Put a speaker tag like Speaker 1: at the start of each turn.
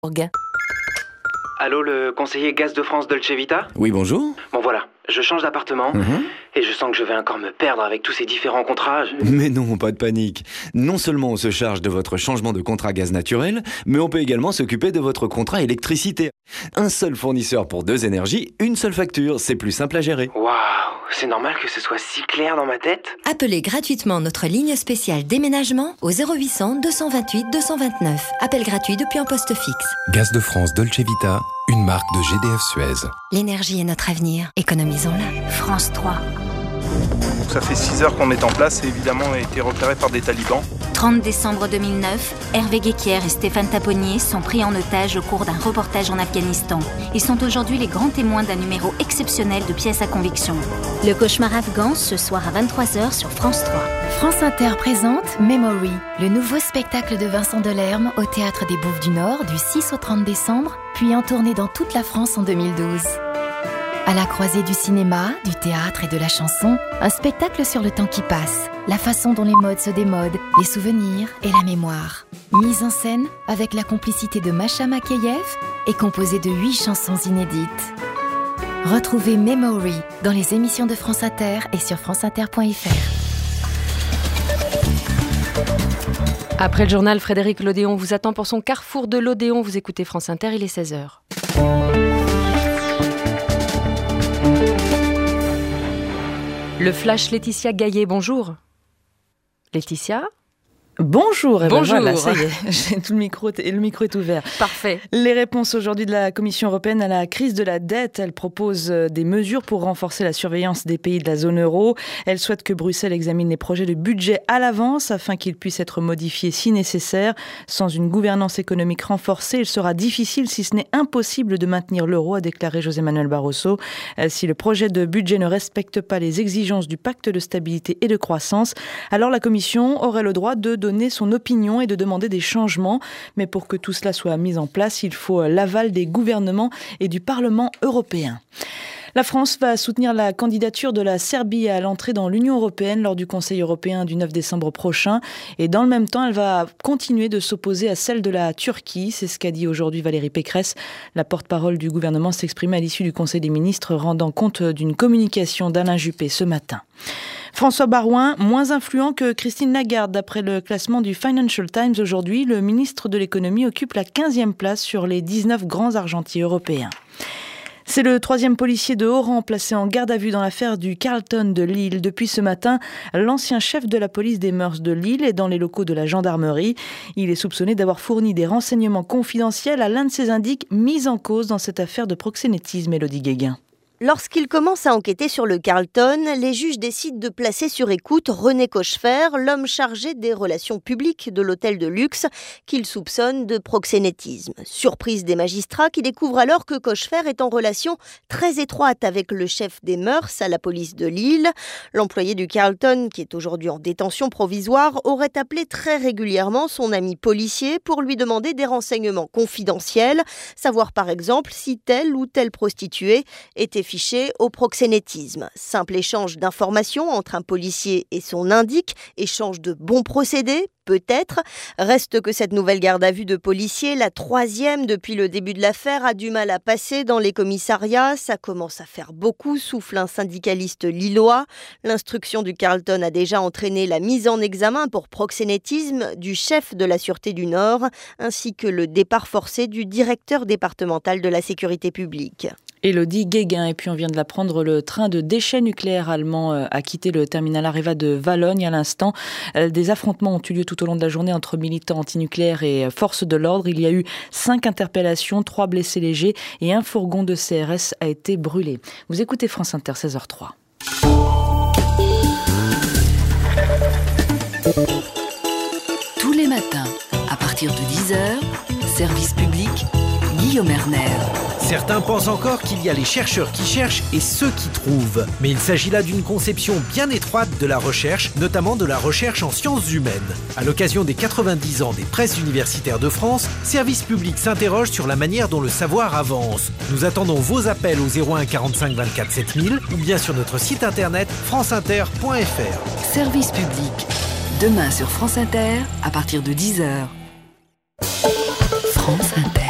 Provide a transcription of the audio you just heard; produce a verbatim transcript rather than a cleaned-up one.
Speaker 1: Allô, le conseiller Gaz de France Dolce Vita ?
Speaker 2: Oui, bonjour.
Speaker 1: Bon voilà, je change d'appartement
Speaker 2: Mhm.
Speaker 1: et je sens que je vais encore me perdre avec tous ces différents contrats. Je-
Speaker 2: Mais non, pas de panique. Non seulement on se charge de votre changement de contrat gaz naturel, mais on peut également s'occuper de votre contrat électricité. Un seul fournisseur pour deux énergies, une seule facture, c'est plus simple à gérer.
Speaker 1: Waouh, c'est normal que ce soit si clair dans ma tête ?
Speaker 3: Appelez gratuitement notre ligne spéciale déménagement au zéro huit cents deux cent vingt-huit deux cent vingt-neuf. Appel gratuit depuis un poste fixe.
Speaker 4: Gaz de France Dolce Vita, une marque de G D F Suez.
Speaker 3: L'énergie est notre avenir. Économisons-la. France trois.
Speaker 5: Ça fait six heures qu'on est en place et évidemment on a été repéré par des talibans.
Speaker 6: trente décembre deux mille neuf, Hervé Guéquier et Stéphane Taponnier sont pris en otage au cours d'un reportage en Afghanistan. Ils sont aujourd'hui les grands témoins d'un numéro exceptionnel de pièces à conviction. Le cauchemar afghan, ce soir à vingt-trois heures sur France trois.
Speaker 7: France Inter présente Memory, le nouveau spectacle de Vincent Delerme au Théâtre des Bouffes du Nord du six au trente décembre, puis en tournée dans toute la France en deux mille douze. À la croisée du cinéma, du théâtre et de la chanson, un spectacle sur le temps qui passe, la façon dont les modes se démodent, les souvenirs et la mémoire. Mise en scène avec la complicité de Masha Makeyev et composée de huit chansons inédites. Retrouvez Memory dans les émissions de France Inter et sur franceinter point f r.
Speaker 8: Après le journal, Frédéric Lodéon vous attend pour son carrefour de l'Odéon. Vous écoutez France Inter, il est seize heures. Le flash Laetitia Gaillet, bonjour. Laetitia ?
Speaker 9: Bonjour, et
Speaker 8: Bonjour.
Speaker 9: Ben voilà, ça y est, j'ai tout le micro et le micro est ouvert.
Speaker 8: Parfait.
Speaker 9: Les réponses aujourd'hui de la Commission européenne à la crise de la dette. Elle propose des mesures pour renforcer la surveillance des pays de la zone euro. Elle souhaite que Bruxelles examine les projets de budget à l'avance afin qu'ils puissent être modifiés si nécessaire. Sans une gouvernance économique renforcée, il sera difficile, si ce n'est impossible, de maintenir l'euro, a déclaré José Manuel Barroso. Si le projet de budget ne respecte pas les exigences du pacte de stabilité et de croissance, alors la Commission aurait le droit de donner son opinion et de demander des changements. Mais pour que tout cela soit mis en place, il faut l'aval des gouvernements et du Parlement européen. La France va soutenir la candidature de la Serbie à l'entrée dans l'Union européenne lors du Conseil européen du neuf décembre prochain. Et dans le même temps, elle va continuer de s'opposer à celle de la Turquie. C'est ce qu'a dit aujourd'hui Valérie Pécresse. La porte-parole du gouvernement s'exprimait à l'issue du Conseil des ministres, rendant compte d'une communication d'Alain Juppé ce matin. François Baroin, moins influent que Christine Lagarde. D'après le classement du Financial Times aujourd'hui, le ministre de l'économie occupe la quinzième place sur les dix-neuf grands argentiers européens. C'est le troisième policier de haut rang placé en garde à vue dans l'affaire du Carlton de Lille. Depuis ce matin, l'ancien chef de la police des mœurs de Lille est dans les locaux de la gendarmerie. Il est soupçonné d'avoir fourni des renseignements confidentiels à l'un de ses indiques mis en cause dans cette affaire de proxénétisme. Élodie Guéguin.
Speaker 10: Lorsqu'il commence à enquêter sur le Carlton, les juges décident de placer sur écoute René Cochefer, l'homme chargé des relations publiques de l'hôtel de luxe, qu'il soupçonne de proxénétisme. Surprise des magistrats qui découvrent alors que Cochefer est en relation très étroite avec le chef des mœurs à la police de Lille. L'employé du Carlton, qui est aujourd'hui en détention provisoire, aurait appelé très régulièrement son ami policier pour lui demander des renseignements confidentiels, savoir par exemple si telle ou telle prostituée était fiché au proxénétisme. Simple échange d'informations entre un policier et son indique, échange de bons procédés, peut-être. Reste que cette nouvelle garde à vue de policiers, la troisième depuis le début de l'affaire, a du mal à passer dans les commissariats. Ça commence à faire beaucoup, souffle un syndicaliste lillois. L'instruction du Carlton a déjà entraîné la mise en examen pour proxénétisme du chef de la Sûreté du Nord, ainsi que le départ forcé du directeur départemental de la sécurité publique.
Speaker 9: Élodie Guéguin. Et puis on vient de l'apprendre, le train de déchets nucléaires allemand a quitté le terminal Areva de Valognes à l'instant. Des affrontements ont eu lieu tout au long de la journée entre militants antinucléaires et forces de l'ordre. Il y a eu cinq interpellations, trois blessés légers et un fourgon de C R S a été brûlé. Vous écoutez France Inter, seize heures trois.
Speaker 11: Tous les matins, à partir de dix heures, service public, Guillaume Erner.
Speaker 12: Certains pensent encore qu'il y a les chercheurs qui cherchent et ceux qui trouvent. Mais il s'agit là d'une conception bien étroite de la recherche, notamment de la recherche en sciences humaines. À l'occasion des quatre-vingt-dix ans des presses universitaires de France, Service Public s'interroge sur la manière dont le savoir avance. Nous attendons vos appels au zéro un quarante-cinq vingt-quatre sept mille ou bien sur notre site internet franceinter point f r.
Speaker 11: Service Public. Demain sur France Inter, à partir de dix heures. France Inter.